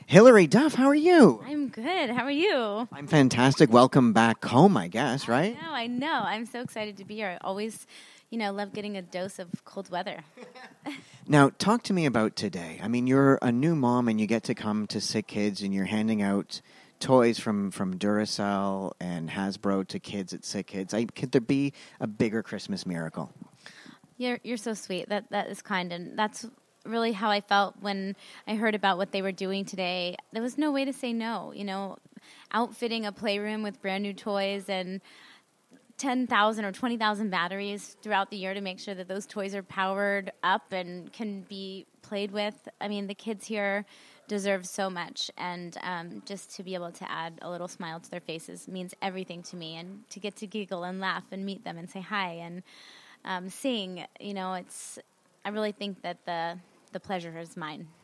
Hilary Duff, how are you? I'm good. How are you? I'm fantastic. Welcome back home, I guess, right? I know. I'm so excited to be here. I always, love getting a dose of cold weather. Now, talk to me about today. I mean, you're a new mom and you get to come to Sick Kids and you're handing out toys from Duracell and Hasbro to kids at Sick Kids. Could there be a bigger Christmas miracle? You're so sweet. That is kind, and that's really how I felt when I heard about what they were doing today. There was no way to say no. Outfitting a playroom with brand new toys and 10,000 or 20,000 batteries throughout the year to make sure that those toys are powered up and can be played with. I mean, the kids here deserve so much, and just to be able to add a little smile to their faces means everything to me, and to get to giggle and laugh and meet them and say hi and sing, I really think that the pleasure is mine.